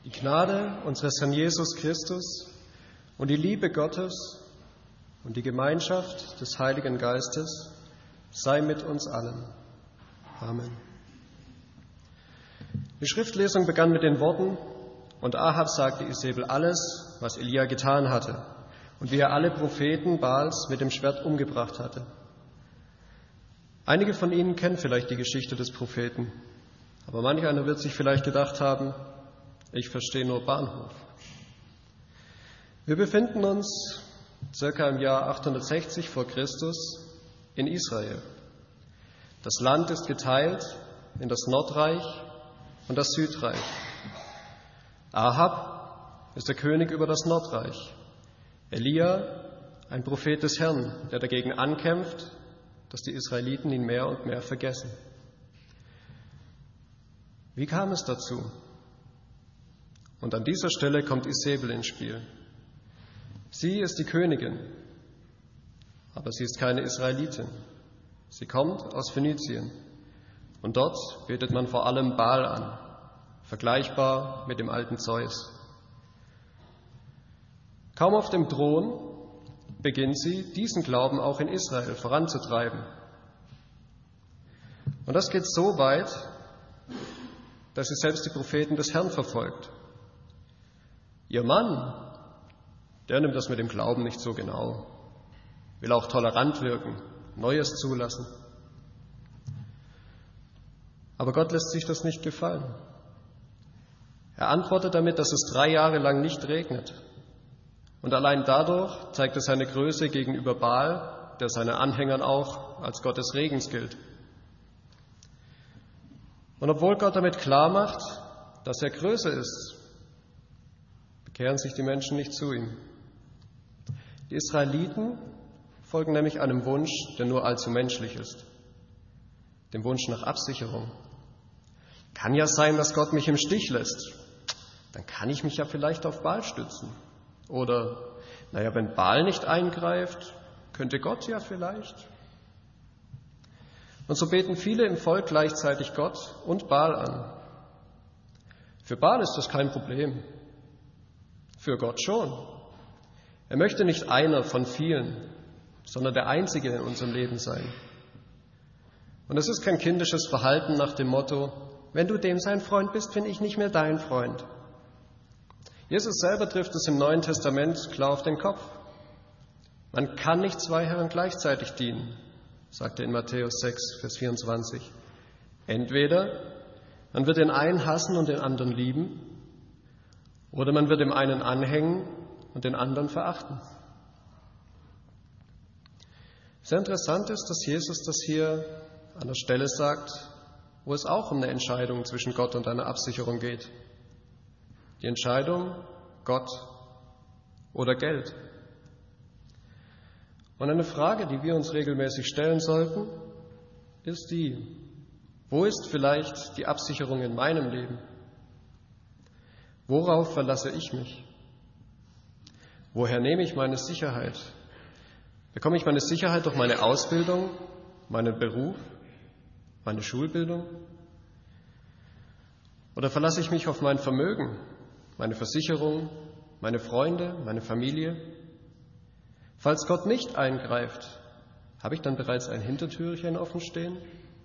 Die Gnade unseres Herrn Jesus Christus und die Liebe Gottes und die Gemeinschaft des Heiligen Geistes sei mit uns allen. Amen. Die Schriftlesung begann mit den Worten: Und Ahab sagte Isabel alles, was Elia getan hatte und wie er alle Propheten Baals mit dem Schwert umgebracht hatte. Einige von Ihnen kennen vielleicht die Geschichte des Propheten, aber manch einer wird sich vielleicht gedacht haben: Ich verstehe nur Bahnhof. Wir befinden uns circa im Jahr 860 vor Christus in Israel. Das Land ist geteilt in das Nordreich und das Südreich. Ahab ist der König über das Nordreich. Elia, ein Prophet des Herrn, der dagegen ankämpft, dass die Israeliten ihn mehr und mehr vergessen. Wie kam es dazu? Und an dieser Stelle kommt Isabel ins Spiel. Sie ist die Königin, aber sie ist keine Israelitin. Sie kommt aus Phönizien und dort betet man vor allem Baal an, vergleichbar mit dem alten Zeus. Kaum auf dem Thron beginnt sie, diesen Glauben auch in Israel voranzutreiben. Und das geht so weit, dass sie selbst die Propheten des Herrn verfolgt. Ihr Mann, der nimmt das mit dem Glauben nicht so genau, will auch tolerant wirken, Neues zulassen. Aber Gott lässt sich das nicht gefallen. Er antwortet damit, dass es 3 Jahre lang nicht regnet. Und allein dadurch zeigt er seine Größe gegenüber Baal, der seinen Anhängern auch als Gott des Regens gilt. Und obwohl Gott damit klar macht, dass er größer ist, bekehren sich die Menschen nicht zu ihm. Die Israeliten folgen nämlich einem Wunsch, der nur allzu menschlich ist, dem Wunsch nach Absicherung. Kann ja sein, dass Gott mich im Stich lässt. Dann kann ich mich ja vielleicht auf Baal stützen. Oder, wenn Baal nicht eingreift, könnte Gott ja vielleicht. Und so beten viele im Volk gleichzeitig Gott und Baal an. Für Baal ist das kein Problem. Für Gott schon. Er möchte nicht einer von vielen, sondern der Einzige in unserem Leben sein. Und es ist kein kindisches Verhalten nach dem Motto: Wenn du dem sein Freund bist, bin ich nicht mehr dein Freund. Jesus selber trifft es im Neuen Testament klar auf den Kopf. Man kann nicht 2 Herren gleichzeitig dienen, sagt er in Matthäus 6, Vers 24. Entweder man wird den einen hassen und den anderen lieben, oder man wird dem einen anhängen und den anderen verachten. Sehr interessant ist, dass Jesus das hier an der Stelle sagt, wo es auch um eine Entscheidung zwischen Gott und einer Absicherung geht. Die Entscheidung Gott oder Geld. Und eine Frage, die wir uns regelmäßig stellen sollten, ist die: Wo ist vielleicht die Absicherung in meinem Leben? Worauf verlasse ich mich? Woher nehme ich meine Sicherheit? Bekomme ich meine Sicherheit durch meine Ausbildung, meinen Beruf, meine Schulbildung? Oder verlasse ich mich auf mein Vermögen, meine Versicherung, meine Freunde, meine Familie? Falls Gott nicht eingreift, habe ich dann bereits ein Hintertürchen offen stehen?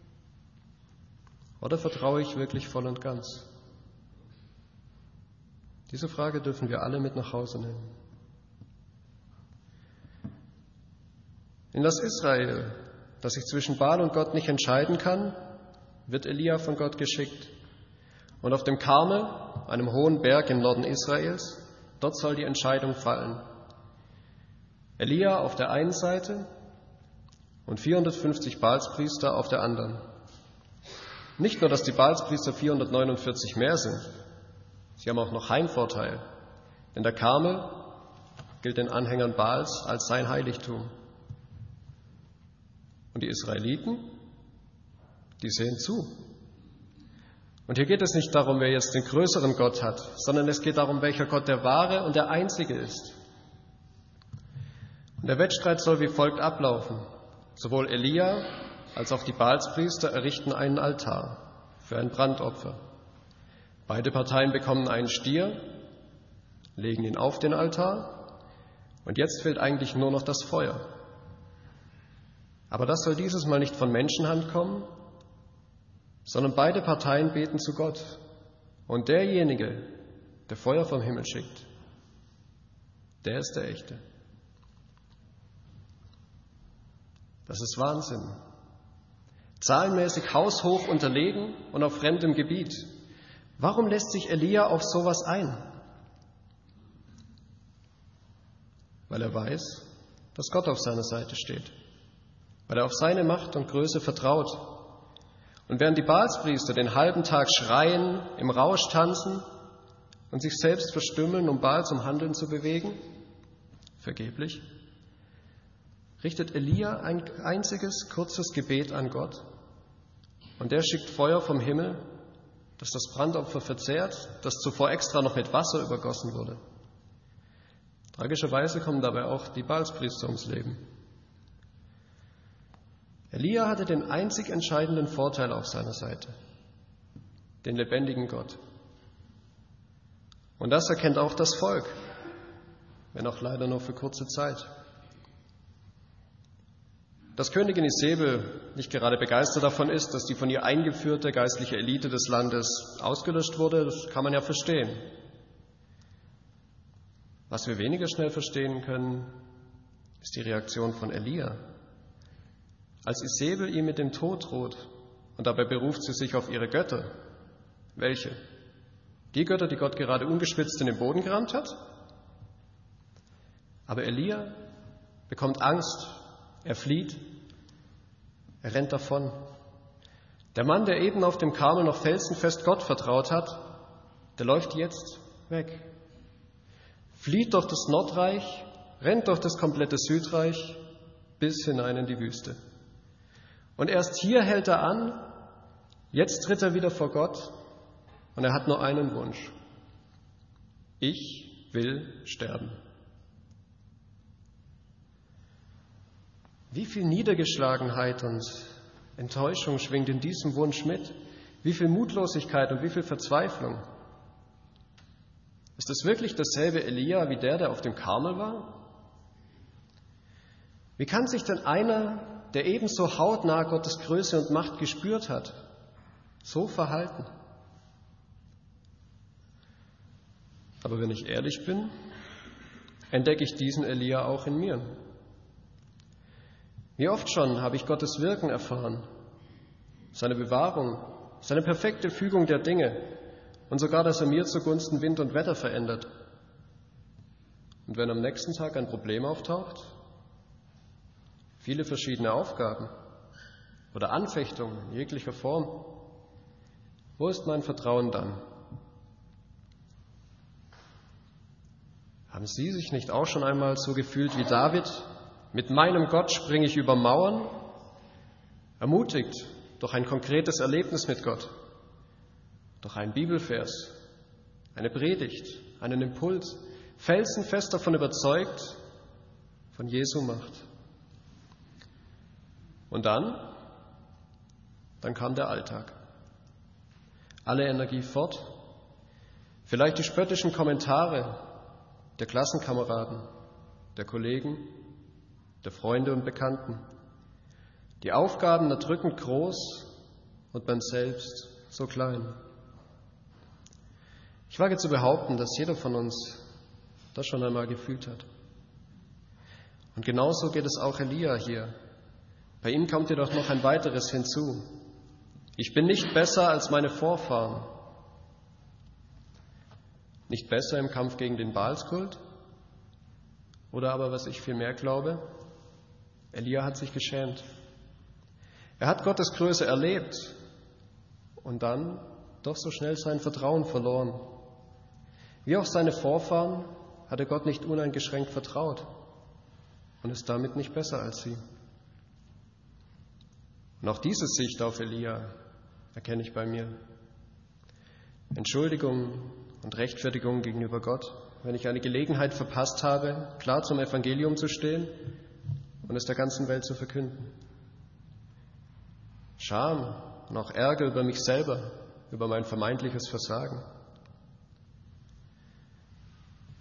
Oder vertraue ich wirklich voll und ganz? Diese Frage dürfen wir alle mit nach Hause nehmen. In das Israel, das sich zwischen Baal und Gott nicht entscheiden kann, wird Elia von Gott geschickt. Und auf dem Karmel, einem hohen Berg im Norden Israels, dort soll die Entscheidung fallen. Elia auf der einen Seite und 450 Baalspriester auf der anderen. Nicht nur, dass die Baalspriester 449 mehr sind, sie haben auch noch Heimvorteil, denn der Karmel gilt den Anhängern Baals als sein Heiligtum. Und die Israeliten, die sehen zu. Und hier geht es nicht darum, wer jetzt den größeren Gott hat, sondern es geht darum, welcher Gott der wahre und der einzige ist. Und der Wettstreit soll wie folgt ablaufen. Sowohl Elia als auch die Baalspriester errichten einen Altar für ein Brandopfer. Beide Parteien bekommen einen Stier, legen ihn auf den Altar und jetzt fehlt eigentlich nur noch das Feuer. Aber das soll dieses Mal nicht von Menschenhand kommen, sondern beide Parteien beten zu Gott. Und derjenige, der Feuer vom Himmel schickt, der ist der Echte. Das ist Wahnsinn. Zahlenmäßig haushoch unterlegen und auf fremdem Gebiet. Warum lässt sich Elia auf sowas ein? Weil er weiß, dass Gott auf seiner Seite steht. Weil er auf seine Macht und Größe vertraut. Und während die Baalspriester den halben Tag schreien, im Rausch tanzen und sich selbst verstümmeln, um Baal zum Handeln zu bewegen, vergeblich, richtet Elia ein einziges, kurzes Gebet an Gott und der schickt Feuer vom Himmel, das das Brandopfer verzehrt, das zuvor extra noch mit Wasser übergossen wurde. Tragischerweise kommen dabei auch die Baalspriester ums Leben. Elia hatte den einzig entscheidenden Vorteil auf seiner Seite, den lebendigen Gott. Und das erkennt auch das Volk, wenn auch leider nur für kurze Zeit. Dass Königin Isebel nicht gerade begeistert davon ist, dass die von ihr eingeführte geistliche Elite des Landes ausgelöscht wurde, das kann man ja verstehen. Was wir weniger schnell verstehen können, ist die Reaktion von Elia. Als Isebel ihm mit dem Tod droht und dabei beruft sie sich auf ihre Götter. Welche? Die Götter, die Gott gerade ungespitzt in den Boden gerammt hat? Aber Elia bekommt Angst, er flieht, er rennt davon. Der Mann, der eben auf dem Karmel noch felsenfest Gott vertraut hat, der läuft jetzt weg. Flieht durch das Nordreich, rennt durch das komplette Südreich bis hinein in die Wüste. Und erst hier hält er an, jetzt tritt er wieder vor Gott und er hat nur einen Wunsch. Ich will sterben. Wie viel Niedergeschlagenheit und Enttäuschung schwingt in diesem Wunsch mit? Wie viel Mutlosigkeit und wie viel Verzweiflung? Ist es wirklich dasselbe Elia wie der auf dem Karmel war? Wie kann sich denn einer, der ebenso hautnah Gottes Größe und Macht gespürt hat, so verhalten? Aber wenn ich ehrlich bin, entdecke ich diesen Elia auch in mir. Wie oft schon habe ich Gottes Wirken erfahren, seine Bewahrung, seine perfekte Fügung der Dinge und sogar, dass er mir zugunsten Wind und Wetter verändert. Und wenn am nächsten Tag ein Problem auftaucht, viele verschiedene Aufgaben oder Anfechtungen in jeglicher Form, wo ist mein Vertrauen dann? Haben Sie sich nicht auch schon einmal so gefühlt wie David? Mit meinem Gott springe ich über Mauern, ermutigt durch ein konkretes Erlebnis mit Gott, durch einen Bibelvers, eine Predigt, einen Impuls, felsenfest davon überzeugt, von Jesu Macht. Und dann kam der Alltag. Alle Energie fort, vielleicht die spöttischen Kommentare der Klassenkameraden, der Kollegen, der Freunde und Bekannten. Die Aufgaben erdrückend groß und man selbst so klein. Ich wage zu behaupten, dass jeder von uns das schon einmal gefühlt hat. Und genauso geht es auch Elia hier. Bei ihm kommt jedoch noch ein weiteres hinzu. Ich bin nicht besser als meine Vorfahren. Nicht besser im Kampf gegen den Baalskult? Oder aber, was ich viel mehr glaube, Elia hat sich geschämt. Er hat Gottes Größe erlebt und dann doch so schnell sein Vertrauen verloren. Wie auch seine Vorfahren hat er Gott nicht uneingeschränkt vertraut und ist damit nicht besser als sie. Und auch diese Sicht auf Elia erkenne ich bei mir. Entschuldigung und Rechtfertigung gegenüber Gott, wenn ich eine Gelegenheit verpasst habe, klar zum Evangelium zu stehen und es der ganzen Welt zu verkünden. Scham und auch Ärger über mich selber, über mein vermeintliches Versagen.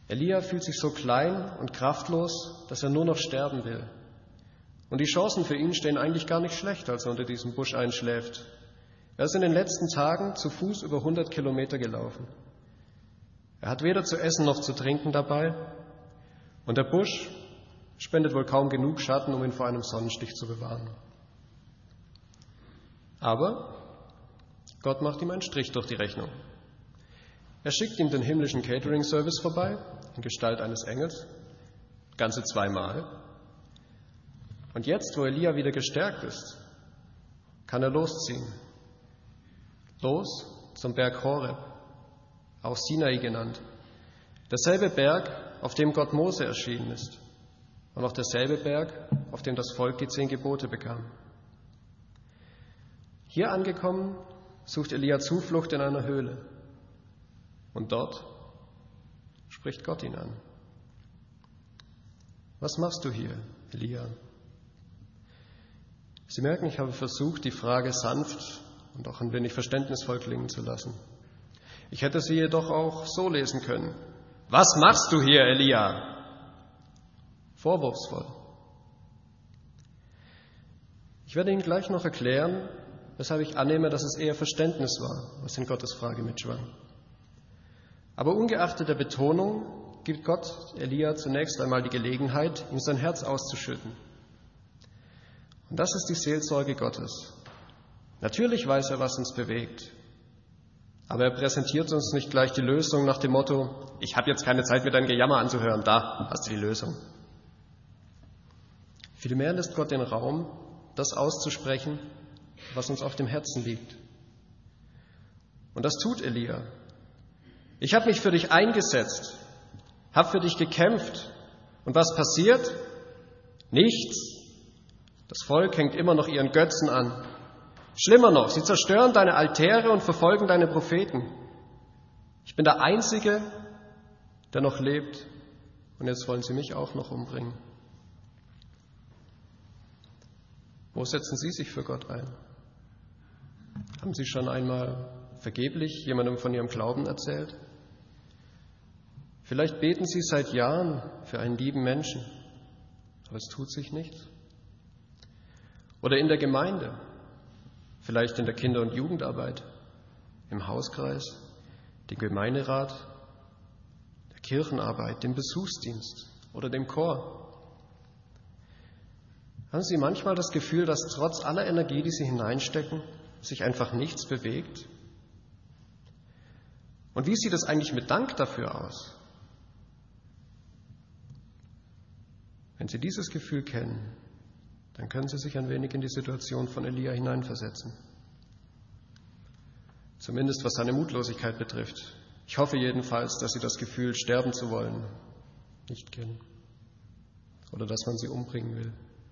Elia fühlt sich so klein und kraftlos, dass er nur noch sterben will. Und die Chancen für ihn stehen eigentlich gar nicht schlecht, als er unter diesem Busch einschläft. Er ist in den letzten Tagen zu Fuß über 100 Kilometer gelaufen. Er hat weder zu essen noch zu trinken dabei. Und der Busch spendet wohl kaum genug Schatten, um ihn vor einem Sonnenstich zu bewahren. Aber Gott macht ihm einen Strich durch die Rechnung. Er schickt ihm den himmlischen Catering-Service vorbei, in Gestalt eines Engels, ganze 2 Mal. Und jetzt, wo Elia wieder gestärkt ist, kann er losziehen. Los zum Berg Horeb, auch Sinai genannt. Derselbe Berg, auf dem Gott Mose erschienen ist. Und auch derselbe Berg, auf dem das Volk die 10 Gebote bekam. Hier angekommen, sucht Elia Zuflucht in einer Höhle. Und dort spricht Gott ihn an. Was machst du hier, Elia? Sie merken, ich habe versucht, die Frage sanft und auch ein wenig verständnisvoll klingen zu lassen. Ich hätte sie jedoch auch so lesen können. Was machst du hier, Elia? Vorwurfsvoll. Ich werde Ihnen gleich noch erklären, weshalb ich annehme, dass es eher Verständnis war, was in Gottes Frage mitschwang. Aber ungeachtet der Betonung gibt Gott Elia zunächst einmal die Gelegenheit, ihm sein Herz auszuschütten. Und das ist die Seelsorge Gottes. Natürlich weiß er, was uns bewegt. Aber er präsentiert uns nicht gleich die Lösung nach dem Motto, ich habe jetzt keine Zeit, mir dein Gejammer anzuhören, da hast du die Lösung. Vielmehr lässt Gott den Raum, das auszusprechen, was uns auf dem Herzen liegt. Und das tut Elia. Ich habe mich für dich eingesetzt, habe für dich gekämpft. Und was passiert? Nichts. Das Volk hängt immer noch ihren Götzen an. Schlimmer noch, sie zerstören deine Altäre und verfolgen deine Propheten. Ich bin der Einzige, der noch lebt. Und jetzt wollen sie mich auch noch umbringen. Wo setzen Sie sich für Gott ein? Haben Sie schon einmal vergeblich jemandem von Ihrem Glauben erzählt? Vielleicht beten Sie seit Jahren für einen lieben Menschen, aber es tut sich nichts. Oder in der Gemeinde, vielleicht in der Kinder- und Jugendarbeit, im Hauskreis, dem Gemeinderat, der Kirchenarbeit, dem Besuchsdienst oder dem Chor. Haben Sie manchmal das Gefühl, dass trotz aller Energie, die Sie hineinstecken, sich einfach nichts bewegt? Und wie sieht es eigentlich mit Dank dafür aus? Wenn Sie dieses Gefühl kennen, dann können Sie sich ein wenig in die Situation von Elia hineinversetzen. Zumindest was seine Mutlosigkeit betrifft. Ich hoffe jedenfalls, dass Sie das Gefühl, sterben zu wollen, nicht kennen. Oder dass man Sie umbringen will.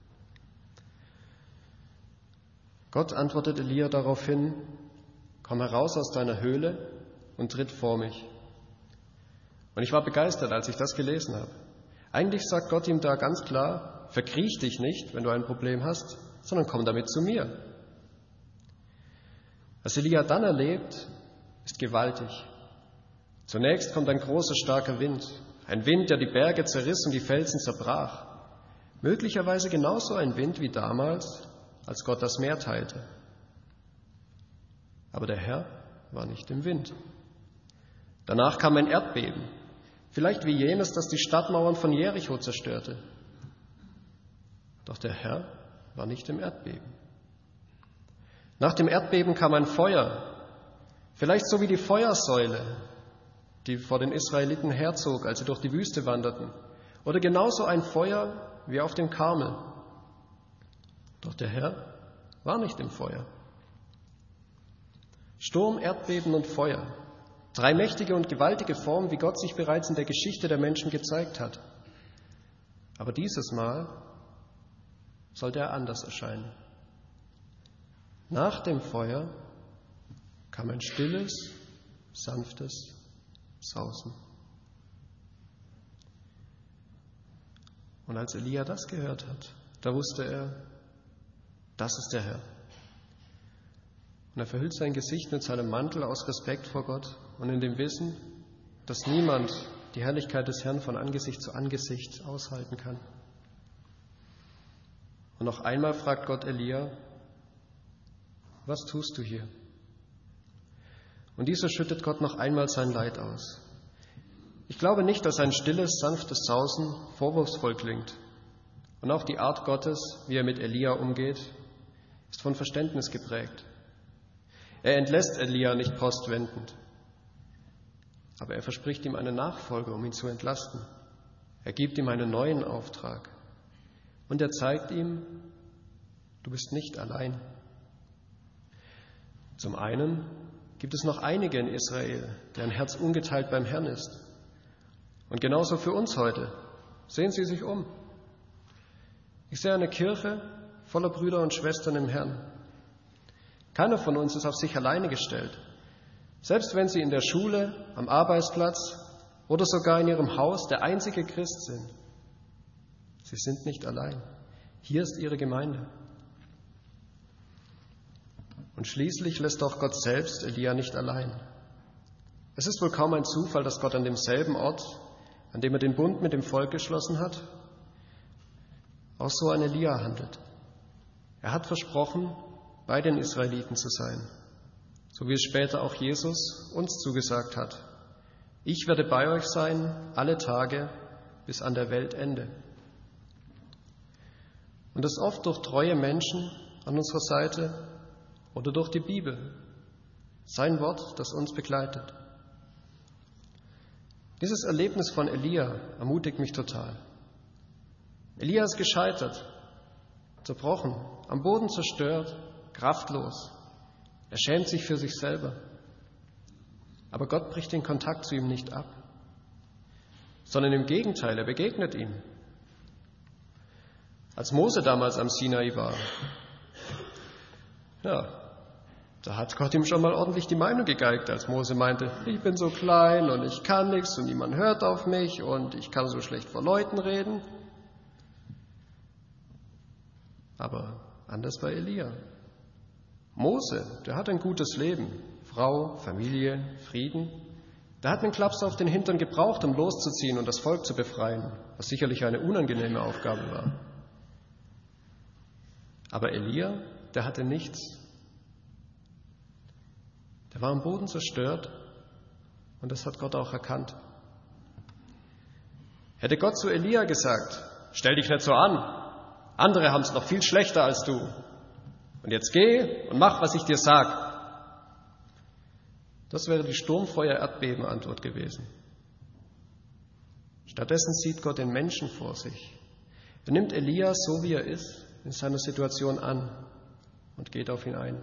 Gott antwortet Elia daraufhin, komm heraus aus deiner Höhle und tritt vor mich. Und ich war begeistert, als ich das gelesen habe. Eigentlich sagt Gott ihm da ganz klar, verkriech dich nicht, wenn du ein Problem hast, sondern komm damit zu mir. Was Elia dann erlebt, ist gewaltig. Zunächst kommt ein großer, starker Wind. Ein Wind, der die Berge zerriss und die Felsen zerbrach. Möglicherweise genauso ein Wind wie damals, als Gott das Meer teilte. Aber der Herr war nicht im Wind. Danach kam ein Erdbeben, vielleicht wie jenes, das die Stadtmauern von Jericho zerstörte. Doch der Herr war nicht im Erdbeben. Nach dem Erdbeben kam ein Feuer, vielleicht so wie die Feuersäule, die vor den Israeliten herzog, als sie durch die Wüste wanderten, oder genauso ein Feuer wie auf dem Karmel. Doch der Herr war nicht im Feuer. Sturm, Erdbeben und Feuer. 3 mächtige und gewaltige Formen, wie Gott sich bereits in der Geschichte der Menschen gezeigt hat. Aber dieses Mal sollte er anders erscheinen. Nach dem Feuer kam ein stilles, sanftes Sausen. Und als Elia das gehört hat, da wusste er, das ist der Herr. Und er verhüllt sein Gesicht mit seinem Mantel aus Respekt vor Gott und in dem Wissen, dass niemand die Herrlichkeit des Herrn von Angesicht zu Angesicht aushalten kann. Und noch einmal fragt Gott Elia: Was tust du hier? Und dieser schüttet Gott noch einmal sein Leid aus. Ich glaube nicht, dass ein stilles, sanftes Sausen vorwurfsvoll klingt. Und auch die Art Gottes, wie er mit Elia umgeht, ist von Verständnis geprägt. Er entlässt Elia nicht postwendend, aber er verspricht ihm eine Nachfolge, um ihn zu entlasten. Er gibt ihm einen neuen Auftrag und er zeigt ihm: Du bist nicht allein. Zum einen gibt es noch einige in Israel, deren Herz ungeteilt beim Herrn ist. Und genauso für uns heute. Sehen Sie sich um. Ich sehe eine Kirche voller Brüder und Schwestern im Herrn. Keiner von uns ist auf sich alleine gestellt. Selbst wenn Sie in der Schule, am Arbeitsplatz oder sogar in Ihrem Haus der einzige Christ sind. Sie sind nicht allein. Hier ist Ihre Gemeinde. Und schließlich lässt auch Gott selbst Elia nicht allein. Es ist wohl kaum ein Zufall, dass Gott an demselben Ort, an dem er den Bund mit dem Volk geschlossen hat, auch so an Elia handelt. Er hat versprochen, bei den Israeliten zu sein, so wie es später auch Jesus uns zugesagt hat. Ich werde bei euch sein, alle Tage, bis an der Weltende. Und das oft durch treue Menschen an unserer Seite oder durch die Bibel, sein Wort, das uns begleitet. Dieses Erlebnis von Elia ermutigt mich total. Elia ist gescheitert, zerbrochen, am Boden zerstört, kraftlos. Er schämt sich für sich selber. Aber Gott bricht den Kontakt zu ihm nicht ab, sondern im Gegenteil, er begegnet ihm. Als Mose damals am Sinai war, da hat Gott ihm schon mal ordentlich die Meinung gegeigt, als Mose meinte: Ich bin so klein und ich kann nichts und niemand hört auf mich und ich kann so schlecht vor Leuten reden. Aber anders bei Elia. Mose, der hat ein gutes Leben, Frau, Familie, Frieden. Der hat einen Klaps auf den Hintern gebraucht, um loszuziehen und das Volk zu befreien, was sicherlich eine unangenehme Aufgabe war. Aber Elia, der hatte nichts. Der war am Boden zerstört und das hat Gott auch erkannt. Hätte Gott zu Elia gesagt: Stell dich nicht so an, andere haben es noch viel schlechter als du. Und jetzt geh und mach, was ich dir sag. Das wäre die Sturmfeuer-Erdbeben-Antwort gewesen. Stattdessen sieht Gott den Menschen vor sich. Er nimmt Elia so, wie er ist, in seiner Situation an und geht auf ihn ein.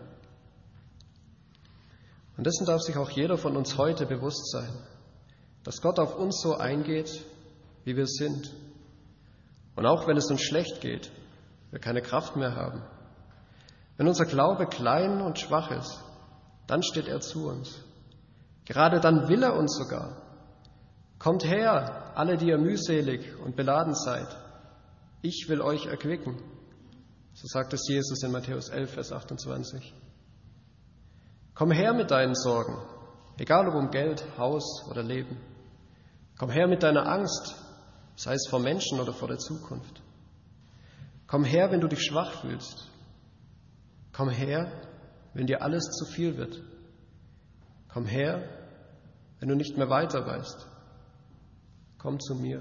Und dessen darf sich auch jeder von uns heute bewusst sein, dass Gott auf uns so eingeht, wie wir sind. Und auch wenn es uns schlecht geht, wir keine Kraft mehr haben, wenn unser Glaube klein und schwach ist, dann steht er zu uns. Gerade dann will er uns sogar. Kommt her, alle, die ihr mühselig und beladen seid. Ich will euch erquicken. So sagt es Jesus in Matthäus 11, Vers 28. Komm her mit deinen Sorgen, egal ob um Geld, Haus oder Leben. Komm her mit deiner Angst, sei es vor Menschen oder vor der Zukunft. Komm her, wenn du dich schwach fühlst. Komm her, wenn dir alles zu viel wird. Komm her, wenn du nicht mehr weiter weißt. Komm zu mir.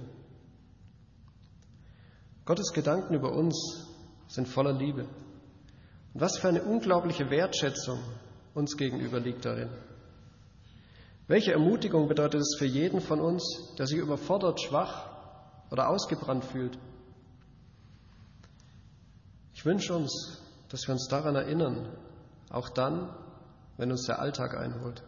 Gottes Gedanken über uns sind voller Liebe. Und was für eine unglaubliche Wertschätzung uns gegenüber liegt darin. Welche Ermutigung bedeutet es für jeden von uns, der sich überfordert, schwach oder ausgebrannt fühlt? Ich wünsche uns, dass wir uns daran erinnern, auch dann, wenn uns der Alltag einholt.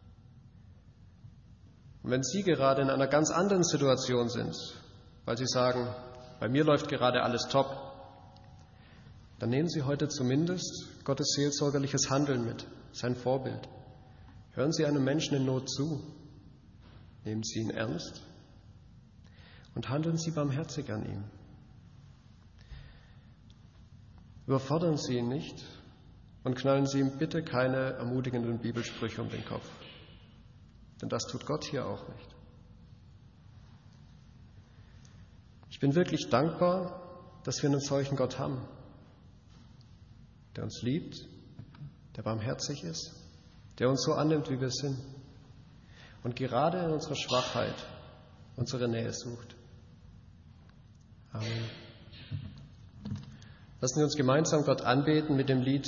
Und wenn Sie gerade in einer ganz anderen Situation sind, weil Sie sagen, bei mir läuft gerade alles top, dann nehmen Sie heute zumindest Gottes seelsorgerliches Handeln mit, sein Vorbild. Hören Sie einem Menschen in Not zu, nehmen Sie ihn ernst und handeln Sie barmherzig an ihm. Überfordern Sie ihn nicht und knallen Sie ihm bitte keine ermutigenden Bibelsprüche um den Kopf. Denn das tut Gott hier auch nicht. bin wirklich dankbar, dass wir einen solchen Gott haben, der uns liebt, der barmherzig ist, der uns so annimmt, wie wir sind und gerade in unserer Schwachheit unsere Nähe sucht. Amen. Lassen wir uns gemeinsam Gott anbeten mit dem Lied